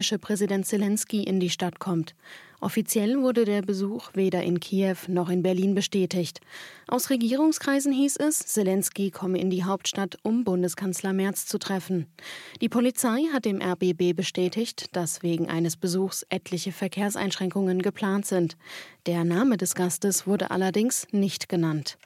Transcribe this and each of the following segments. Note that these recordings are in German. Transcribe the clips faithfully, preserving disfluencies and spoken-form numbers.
ukrainische Präsident Selenskyj in die Stadt kommt. Offiziell wurde der Besuch weder in Kiew noch in Berlin bestätigt. Aus Regierungskreisen hieß es, Selenskyj komme in die Hauptstadt, um Bundeskanzler Merz zu treffen. Die Polizei hat dem R B B bestätigt, dass wegen eines Besuchs etliche Verkehrseinschränkungen geplant sind. Der Name des Gastes wurde allerdings nicht genannt.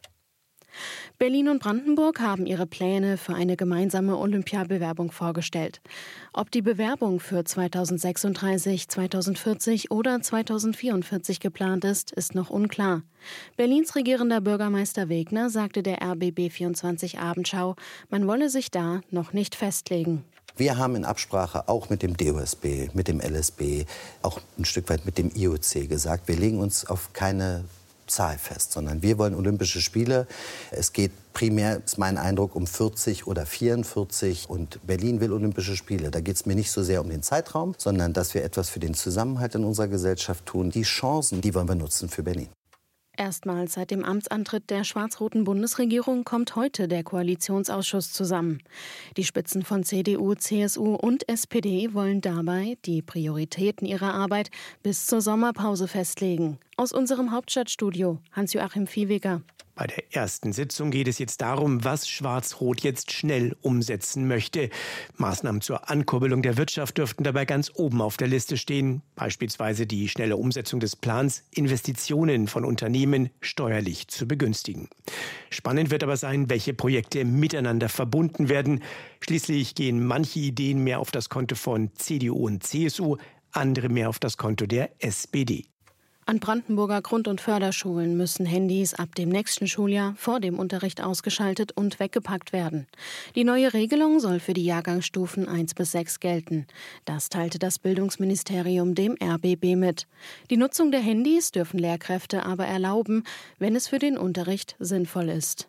Berlin und Brandenburg haben ihre Pläne für eine gemeinsame Olympiabewerbung vorgestellt. Ob die Bewerbung für zweitausendsechsunddreißig, zweitausendvierzig oder zweitausendvierundvierzig geplant ist, ist noch unklar. Berlins regierender Bürgermeister Wegner sagte der R B B vierundzwanzig Abendschau, man wolle sich da noch nicht festlegen. Wir haben in Absprache auch mit dem D O S B, mit dem L S B, auch ein Stück weit mit dem I O C gesagt, wir legen uns auf keine Zahl fest, sondern wir wollen Olympische Spiele. Es geht primär, ist mein Eindruck, um vierzig oder vierundvierzig und Berlin will Olympische Spiele. Da geht es mir nicht so sehr um den Zeitraum, sondern dass wir etwas für den Zusammenhalt in unserer Gesellschaft tun. Die Chancen, die wollen wir nutzen für Berlin. Erstmals seit dem Amtsantritt der schwarz-roten Bundesregierung kommt heute der Koalitionsausschuss zusammen. Die Spitzen von C D U, C S U und S P D wollen dabei die Prioritäten ihrer Arbeit bis zur Sommerpause festlegen. Aus unserem Hauptstadtstudio, Hans-Joachim Viehweger. Bei der ersten Sitzung geht es jetzt darum, was Schwarz-Rot jetzt schnell umsetzen möchte. Maßnahmen zur Ankurbelung der Wirtschaft dürften dabei ganz oben auf der Liste stehen. Beispielsweise die schnelle Umsetzung des Plans, Investitionen von Unternehmen steuerlich zu begünstigen. Spannend wird aber sein, welche Projekte miteinander verbunden werden. Schließlich gehen manche Ideen mehr auf das Konto von C D U und C S U, andere mehr auf das Konto der S P D. An Brandenburger Grund- und Förderschulen müssen Handys ab dem nächsten Schuljahr vor dem Unterricht ausgeschaltet und weggepackt werden. Die neue Regelung soll für die Jahrgangsstufen eins bis sechs gelten. Das teilte das Bildungsministerium dem R B B mit. Die Nutzung der Handys dürfen Lehrkräfte aber erlauben, wenn es für den Unterricht sinnvoll ist.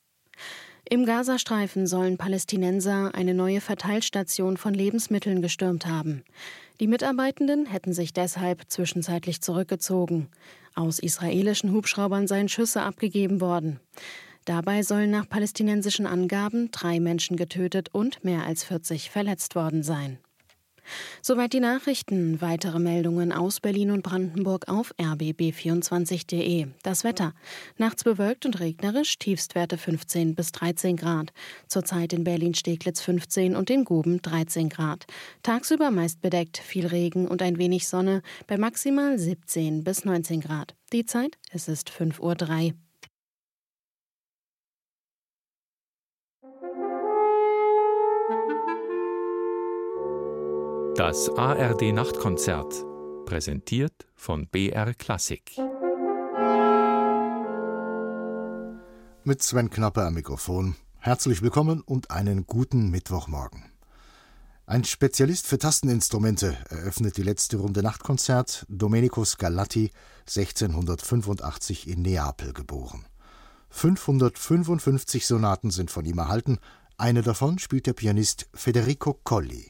Im Gazastreifen sollen Palästinenser eine neue Verteilstation von Lebensmitteln gestürmt haben. Die Mitarbeitenden hätten sich deshalb zwischenzeitlich zurückgezogen. Aus israelischen Hubschraubern seien Schüsse abgegeben worden. Dabei sollen nach palästinensischen Angaben drei Menschen getötet und mehr als vierzig verletzt worden sein. Soweit die Nachrichten. Weitere Meldungen aus Berlin und Brandenburg auf r b b vierundzwanzig punkt de. Das Wetter. Nachts bewölkt und regnerisch, Tiefstwerte fünfzehn bis dreizehn Grad. Zurzeit in Berlin-Steglitz fünfzehn und in Guben dreizehn Grad. Tagsüber meist bedeckt, viel Regen und ein wenig Sonne bei maximal siebzehn bis neunzehn Grad. Die Zeit, es ist fünf Uhr drei. Das A R D-Nachtkonzert, präsentiert von B R Klassik. Mit Sven Knappe am Mikrofon. Herzlich willkommen und einen guten Mittwochmorgen. Ein Spezialist für Tasteninstrumente eröffnet die letzte Runde Nachtkonzert, Domenico Scarlatti, sechzehnhundertfünfundachtzig in Neapel geboren. fünfhundertfünfundfünfzig Sonaten sind von ihm erhalten, eine davon spielt der Pianist Federico Colli.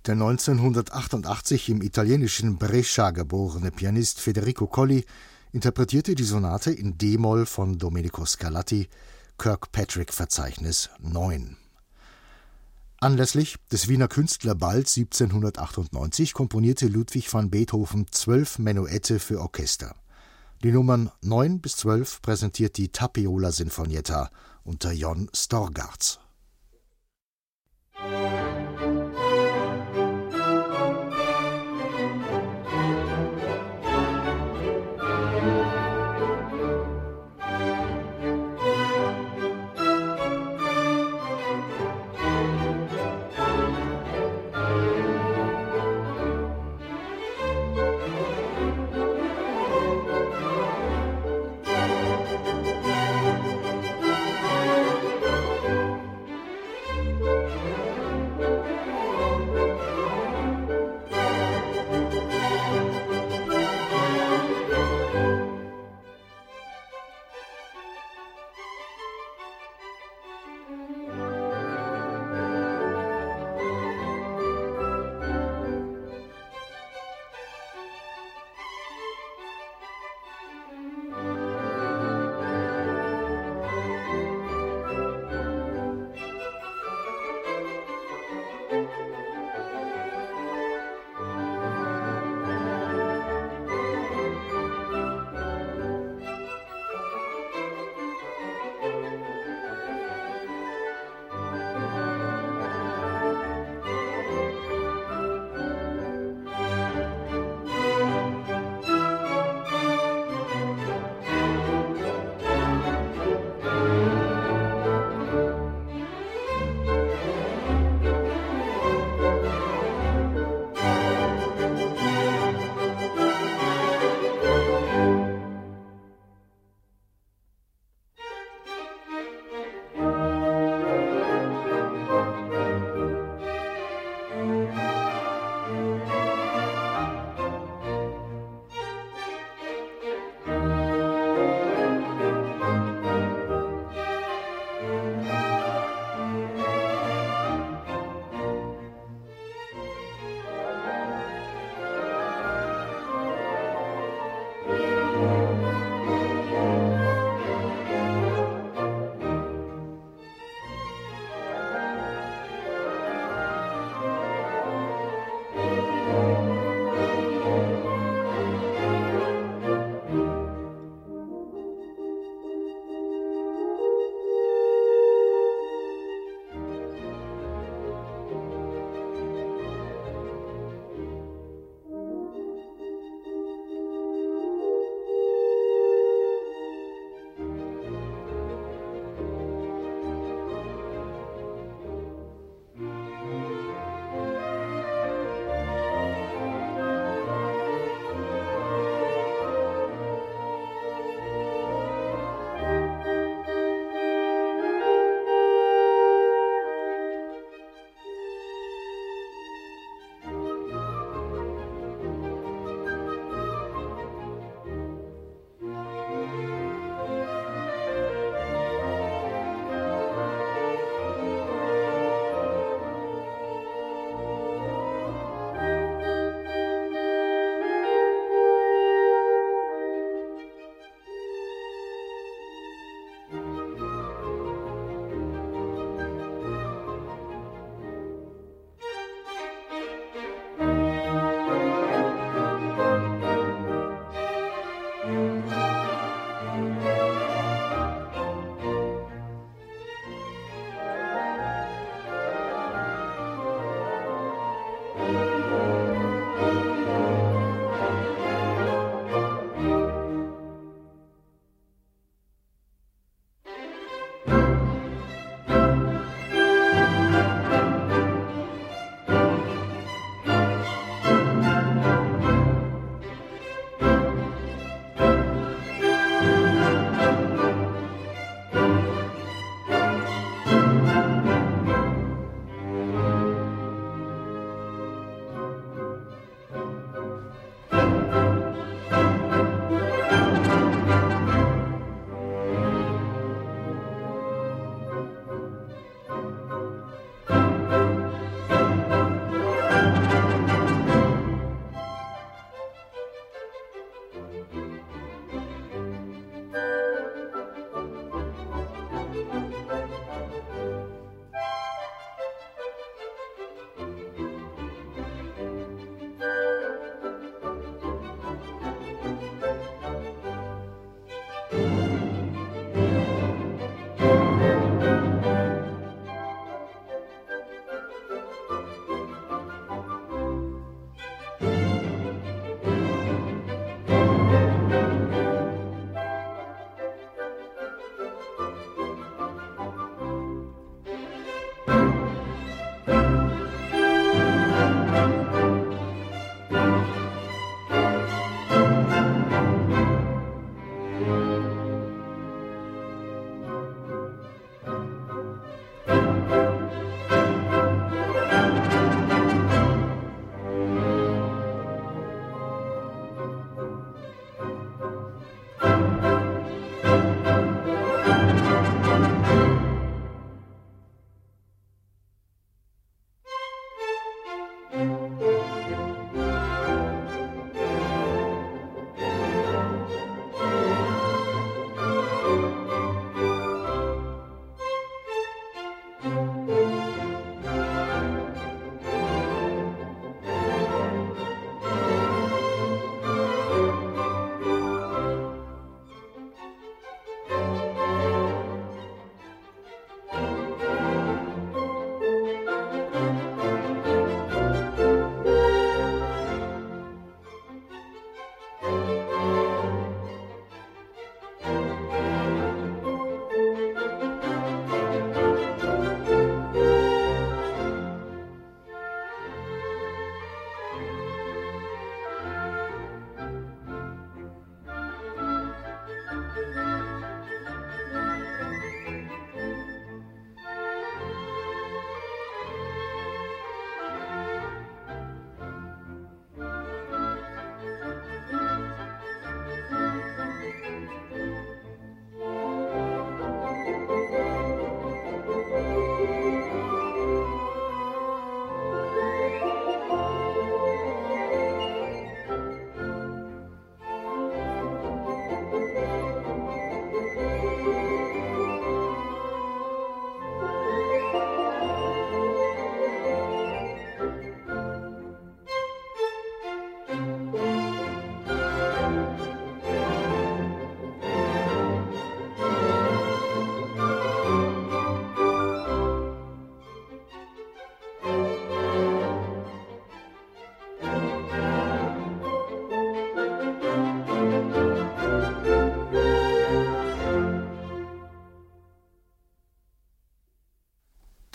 Der neunzehnhundertachtundachtzig im italienischen Brescia geborene Pianist Federico Colli interpretierte die Sonate in D-Moll von Domenico Scarlatti, Kirkpatrick-Verzeichnis neun. Anlässlich des Wiener Künstlerballs siebzehnhundertachtundneunzig komponierte Ludwig van Beethoven zwölf Menuette für Orchester. Die Nummern neun bis zwölf präsentiert die Tapiola Sinfonietta unter Jon Storgardz.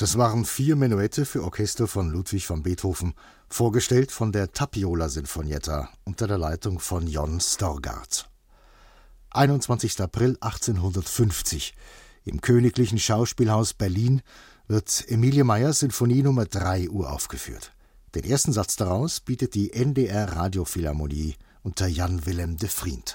Das waren vier Menuette für Orchester von Ludwig van Beethoven, vorgestellt von der Tapiola Sinfonietta unter der Leitung von Jon Storgard. einundzwanzigster April achtzehnhundertfünfzig. Im Königlichen Schauspielhaus Berlin wird Emilie Meyers Sinfonie Nummer drei uraufgeführt. Den ersten Satz daraus bietet die N D R Radiophilharmonie unter Jan Willem de Vriend.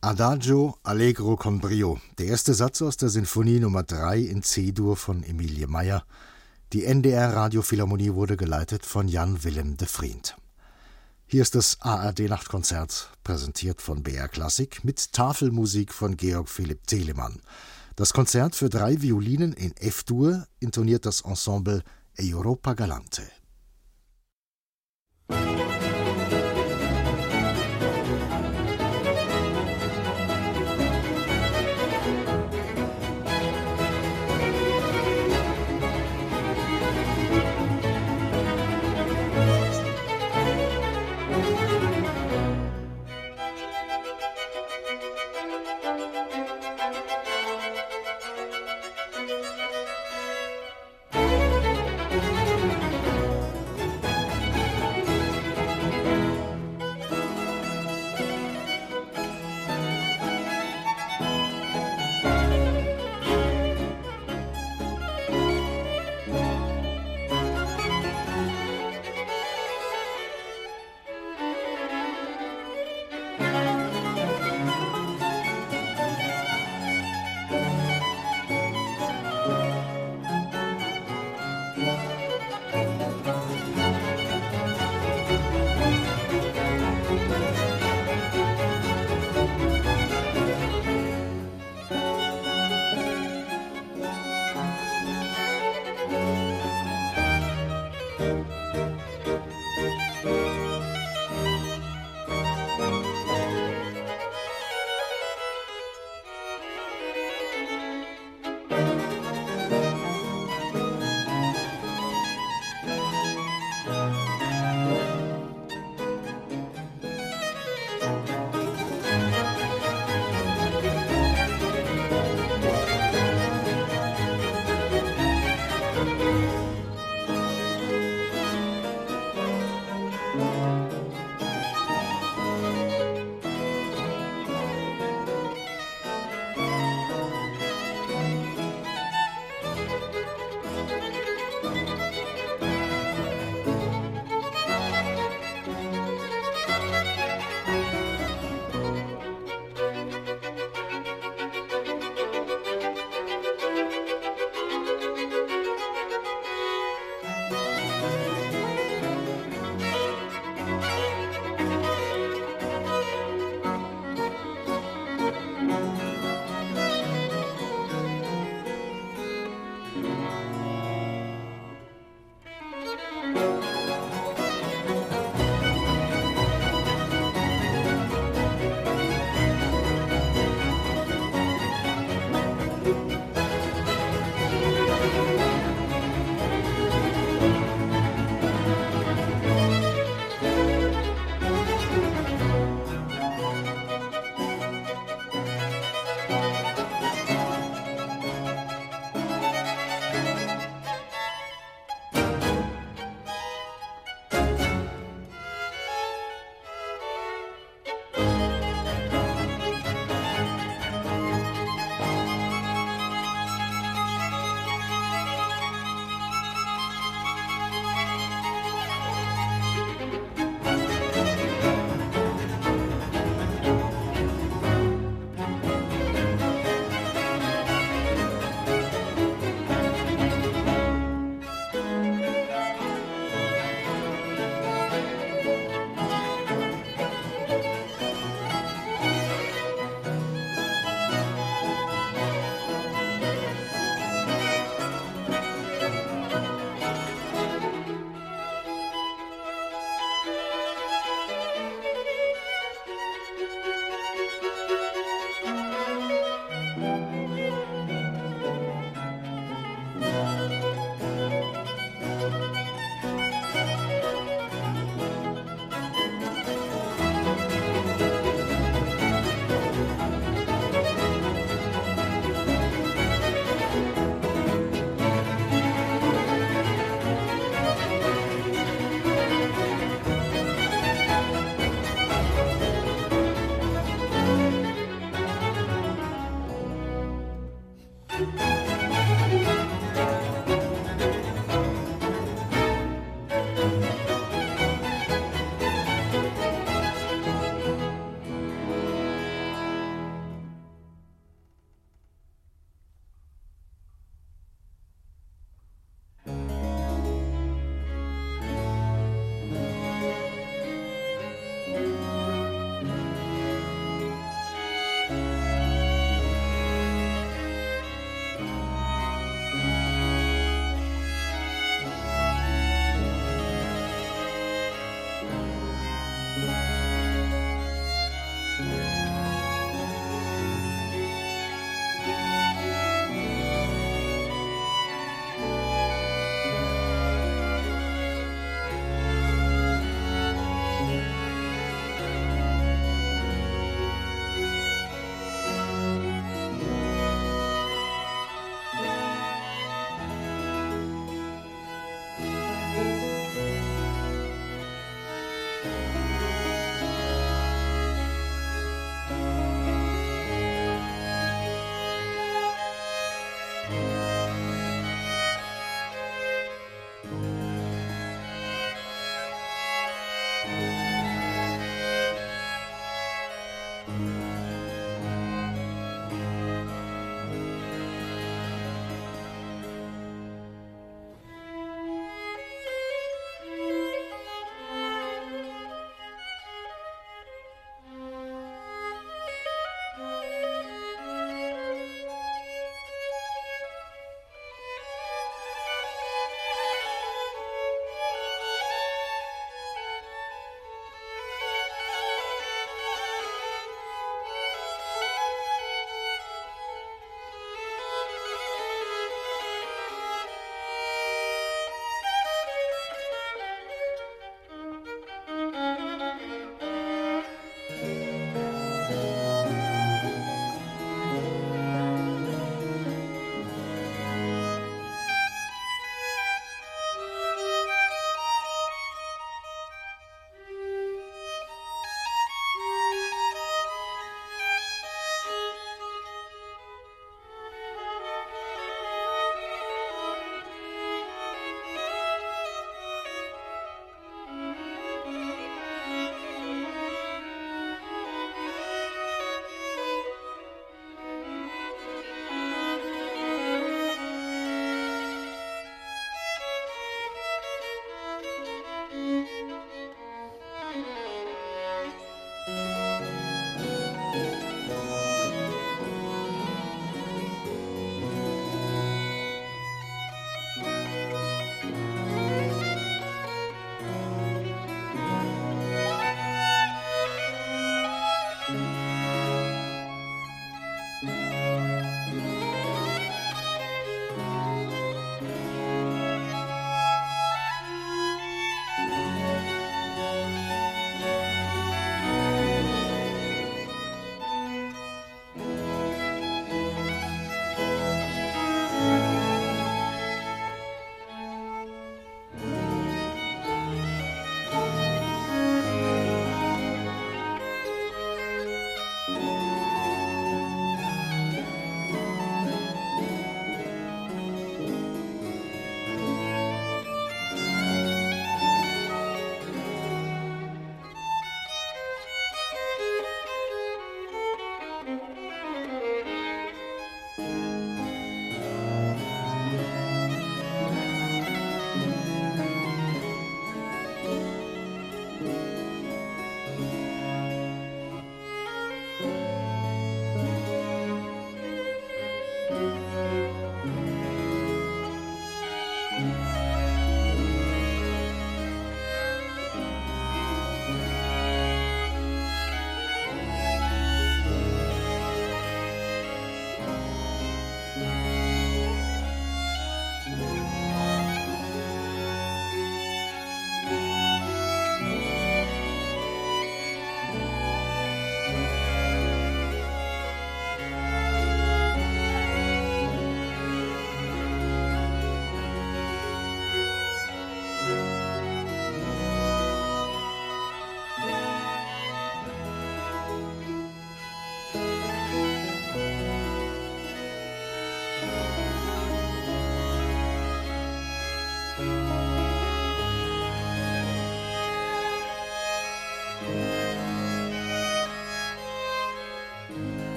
Adagio Allegro con Brio, der erste Satz aus der Sinfonie Nummer drei in C-Dur von Emilie Meyer. Die N D R-Radiophilharmonie wurde geleitet von Jan Willem de Vriend. Hier ist das A R D-Nachtkonzert, präsentiert von B R Klassik mit Tafelmusik von Georg Philipp Telemann. Das Konzert für drei Violinen in F-Dur intoniert das Ensemble Europa Galante.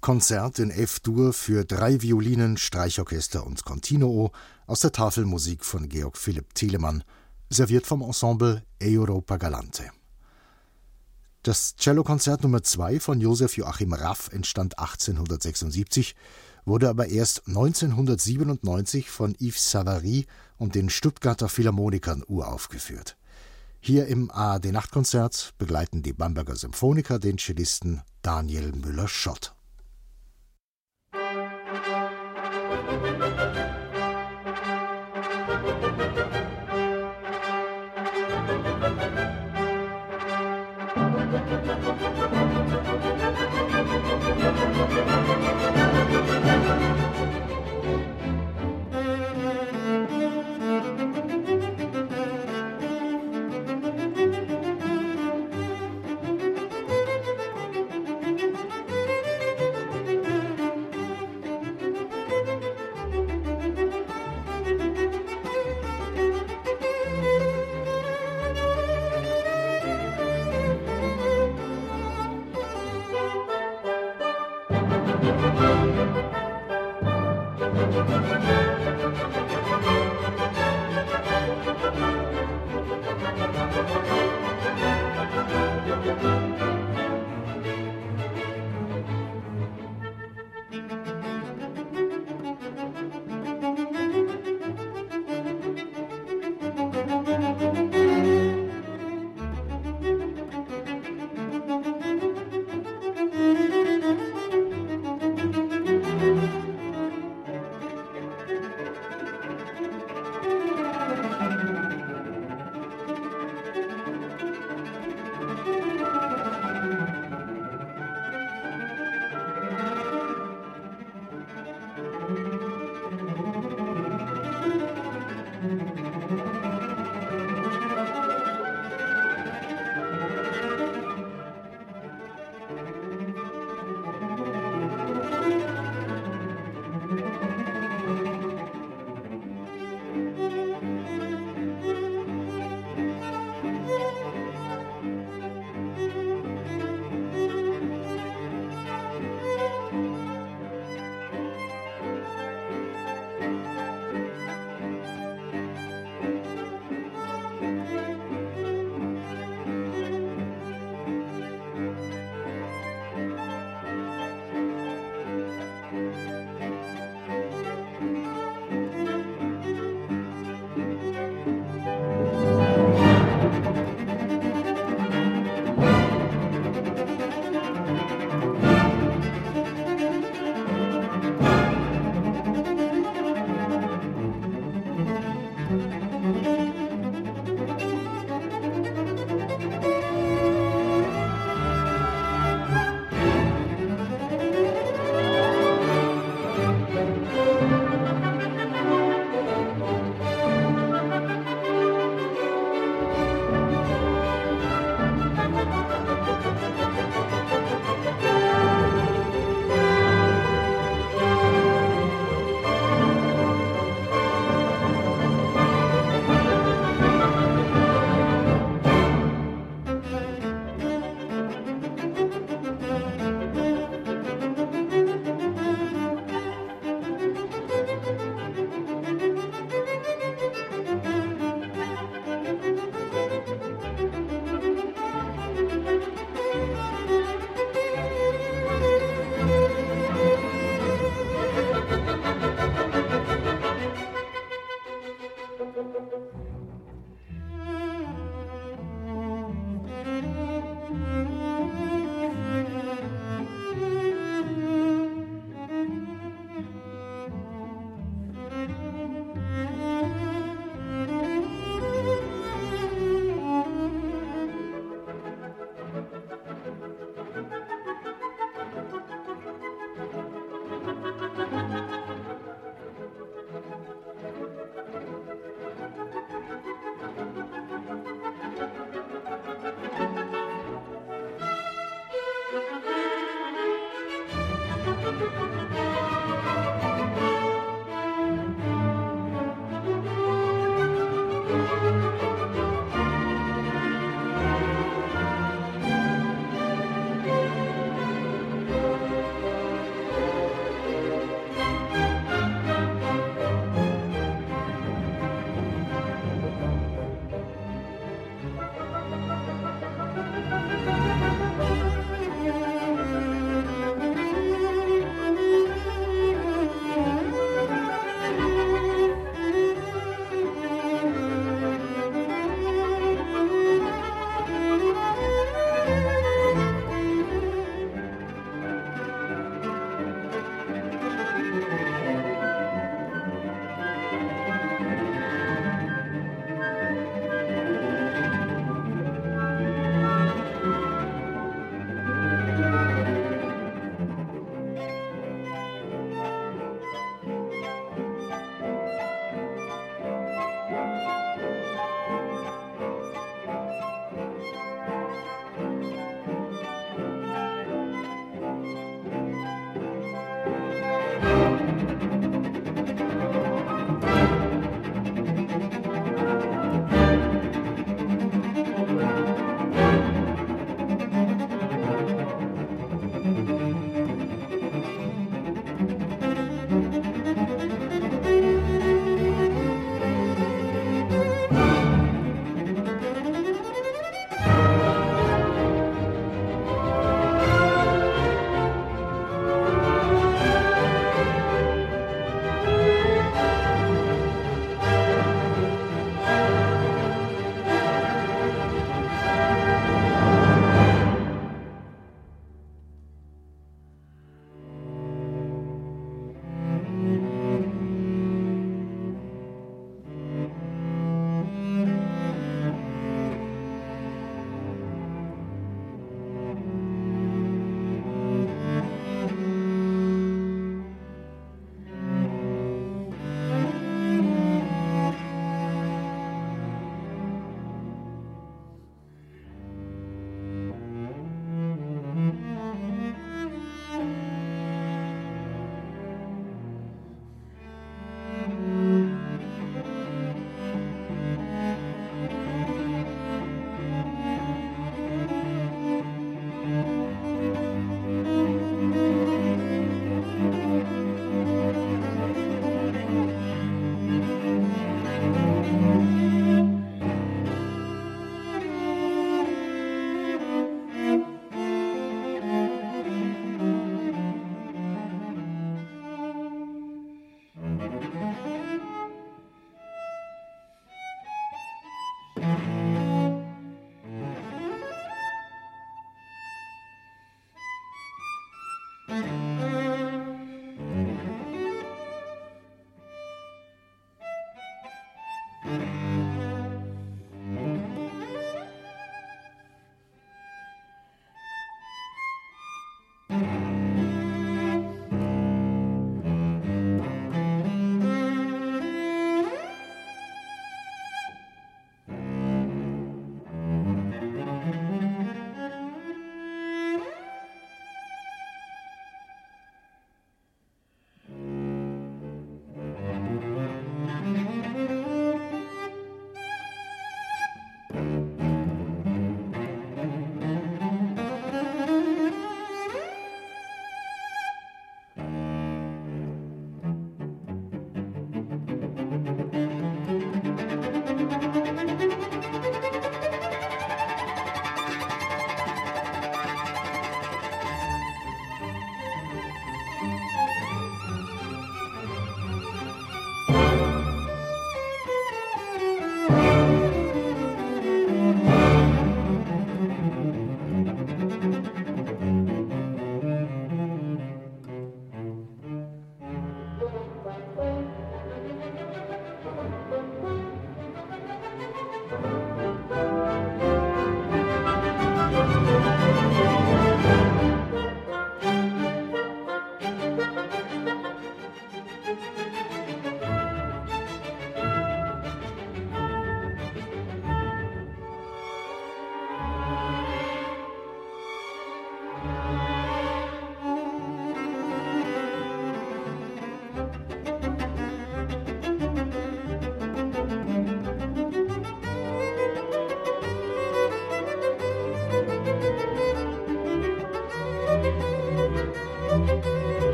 Konzert in F-Dur für drei Violinen, Streichorchester und Continuo aus der Tafelmusik von Georg Philipp Telemann, serviert vom Ensemble Europa Galante. Das Cellokonzert Nummer zwei von Josef Joachim Raff entstand achtzehnhundertsechsundsiebzig, wurde aber erst neunzehnhundertsiebenundneunzig von Yves Savary und den Stuttgarter Philharmonikern uraufgeführt. Hier im A R D-Nachtkonzert begleiten die Bamberger Symphoniker den Cellisten Daniel Müller-Schott.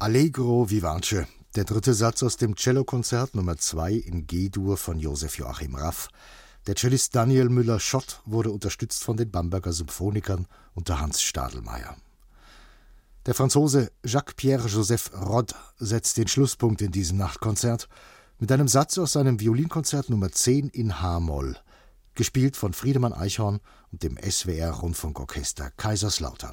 Allegro vivace, der dritte Satz aus dem Cellokonzert Nummer zwei in G-Dur von Josef Joachim Raff. Der Cellist Daniel Müller-Schott wurde unterstützt von den Bamberger Symphonikern unter Hans Stadelmeier. Der Franzose Jacques-Pierre-Joseph Rod setzt den Schlusspunkt in diesem Nachtkonzert mit einem Satz aus seinem Violinkonzert Nummer zehn in H-Moll, gespielt von Friedemann Eichhorn und dem S W R-Rundfunkorchester Kaiserslautern.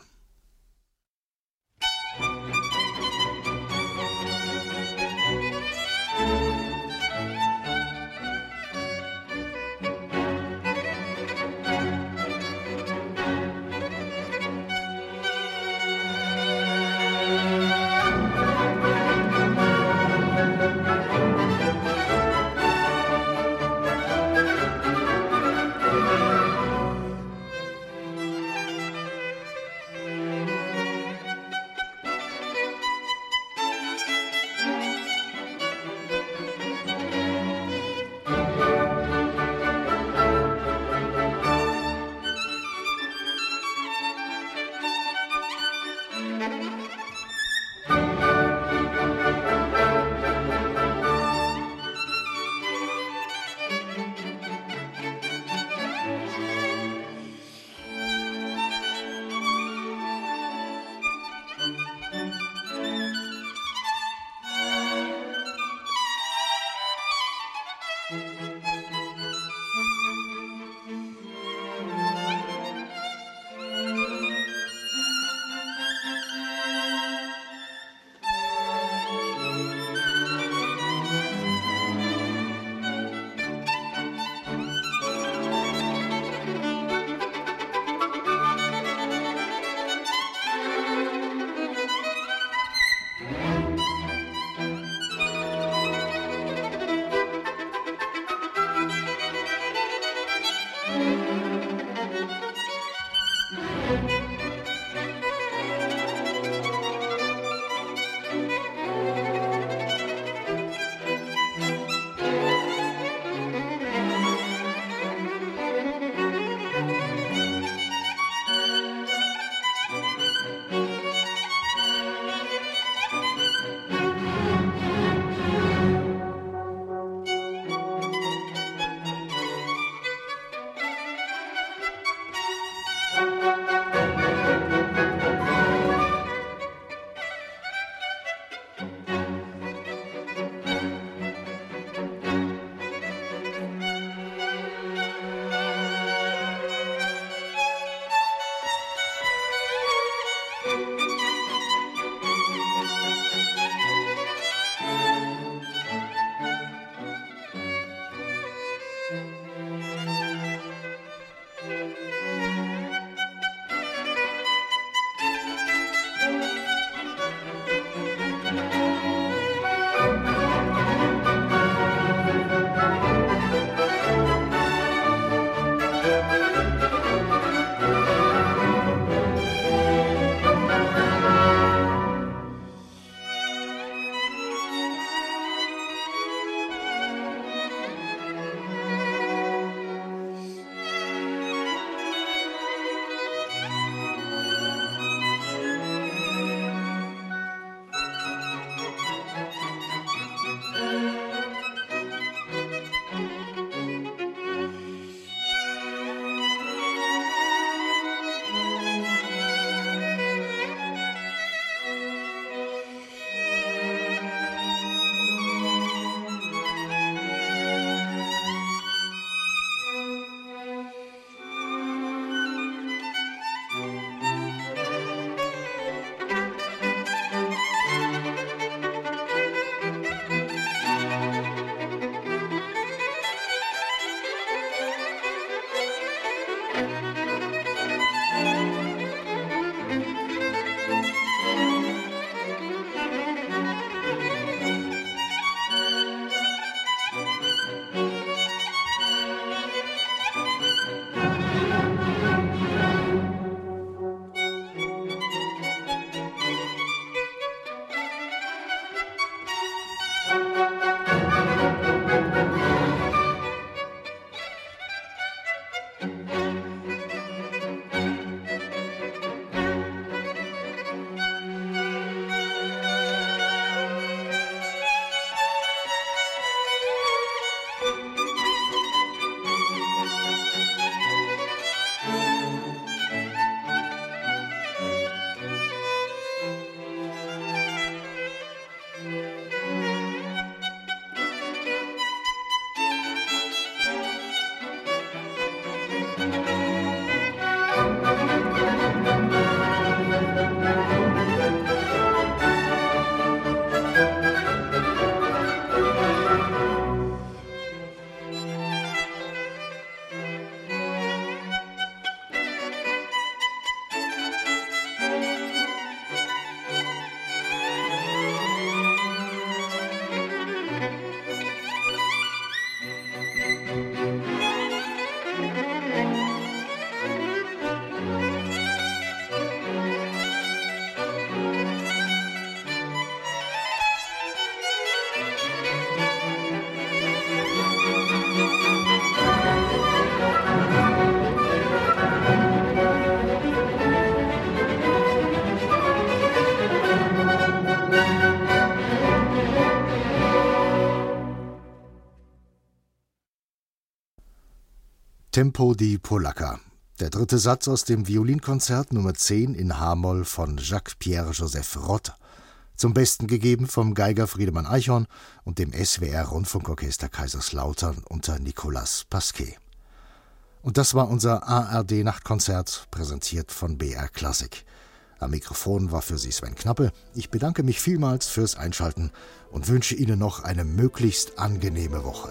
Tempo di Polacca. Der dritte Satz aus dem Violinkonzert Nummer zehn in H-Moll von Jacques-Pierre-Joseph Rott. Zum Besten gegeben vom Geiger Friedemann Eichhorn und dem S W R-Rundfunkorchester Kaiserslautern unter Nicolas Pasquet. Und das war unser A R D-Nachtkonzert, präsentiert von B R Klassik. Am Mikrofon war für Sie Sven Knappe. Ich bedanke mich vielmals fürs Einschalten und wünsche Ihnen noch eine möglichst angenehme Woche.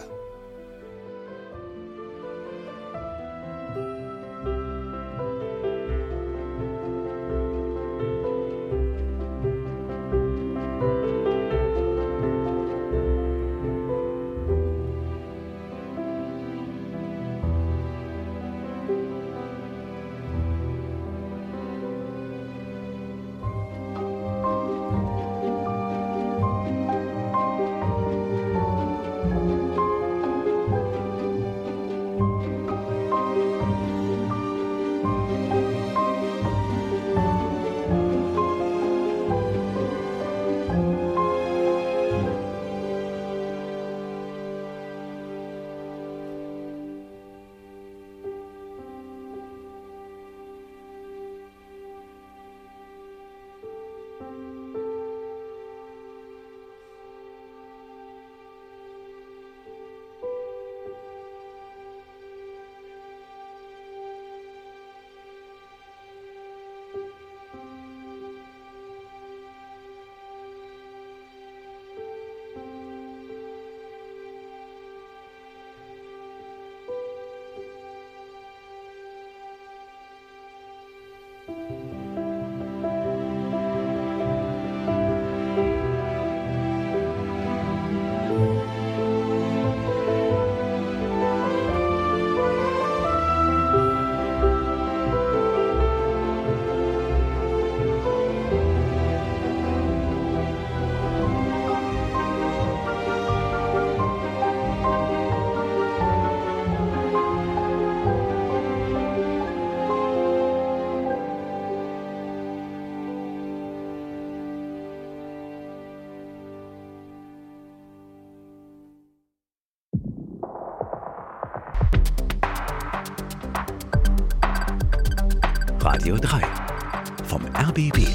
Radio drei vom R B B.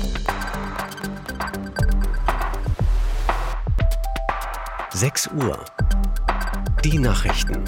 sechs Uhr. Die Nachrichten.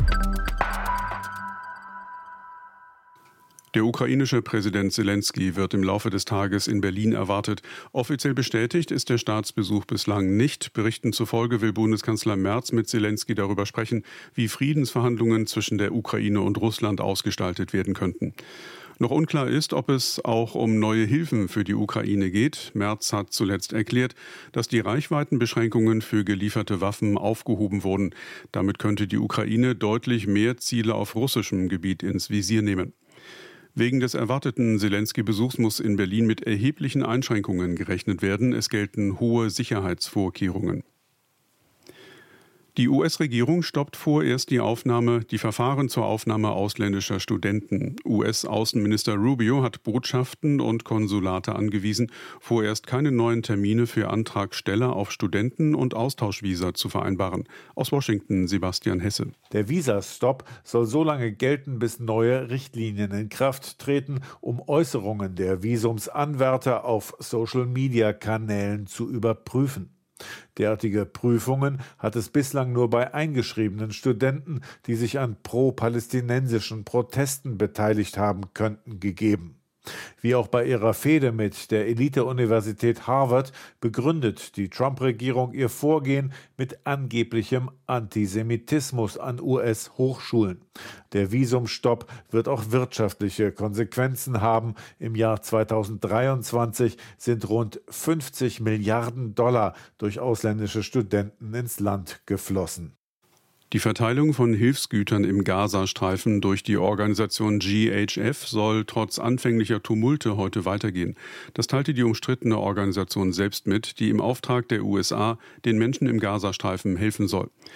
Der ukrainische Präsident Selenskyj wird im Laufe des Tages in Berlin erwartet. Offiziell bestätigt ist der Staatsbesuch bislang nicht. Berichten zufolge will Bundeskanzler Merz mit Selenskyj darüber sprechen, wie Friedensverhandlungen zwischen der Ukraine und Russland ausgestaltet werden könnten. Noch unklar ist, ob es auch um neue Hilfen für die Ukraine geht. Merz hat zuletzt erklärt, dass die Reichweitenbeschränkungen für gelieferte Waffen aufgehoben wurden. Damit könnte die Ukraine deutlich mehr Ziele auf russischem Gebiet ins Visier nehmen. Wegen des erwarteten Selenskyj-Besuchs muss in Berlin mit erheblichen Einschränkungen gerechnet werden. Es gelten hohe Sicherheitsvorkehrungen. Die U S-Regierung stoppt vorerst die Aufnahme, die Verfahren zur Aufnahme ausländischer Studenten. U S-Außenminister Rubio hat Botschaften und Konsulate angewiesen, vorerst keine neuen Termine für Antragsteller auf Studenten- und Austauschvisa zu vereinbaren. Aus Washington Sebastian Hesse. Der Visastopp soll so lange gelten, bis neue Richtlinien in Kraft treten, um Äußerungen der Visumsanwärter auf Social-Media-Kanälen zu überprüfen. Derartige Prüfungen hat es bislang nur bei eingeschriebenen Studenten, die sich an pro-palästinensischen Protesten beteiligt haben könnten, gegeben. Wie auch bei ihrer Fehde mit der Elite-Universität Harvard begründet die Trump-Regierung ihr Vorgehen mit angeblichem Antisemitismus an U S-Hochschulen. Der Visumstopp wird auch wirtschaftliche Konsequenzen haben. Im Jahr zweitausenddreiundzwanzig sind rund fünfzig Milliarden Dollar durch ausländische Studenten ins Land geflossen. Die Verteilung von Hilfsgütern im Gazastreifen durch die Organisation G H F soll trotz anfänglicher Tumulte heute weitergehen. Das teilte die umstrittene Organisation selbst mit, die im Auftrag der U S A den Menschen im Gazastreifen helfen soll.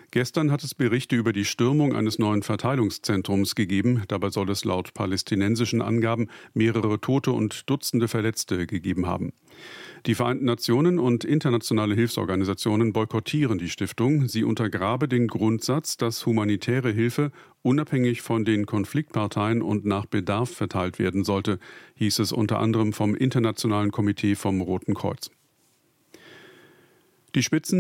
Gestern hat es Berichte über die Stürmung eines neuen Verteilungszentrums gegeben. Dabei soll es laut palästinensischen Angaben mehrere Tote und Dutzende Verletzte gegeben haben. Die Vereinten Nationen und internationale Hilfsorganisationen boykottieren die Stiftung. Sie untergrabe den Grundsatz, dass humanitäre Hilfe unabhängig von den Konfliktparteien und nach Bedarf verteilt werden sollte, hieß es unter anderem vom Internationalen Komitee vom Roten Kreuz. Die Spitzen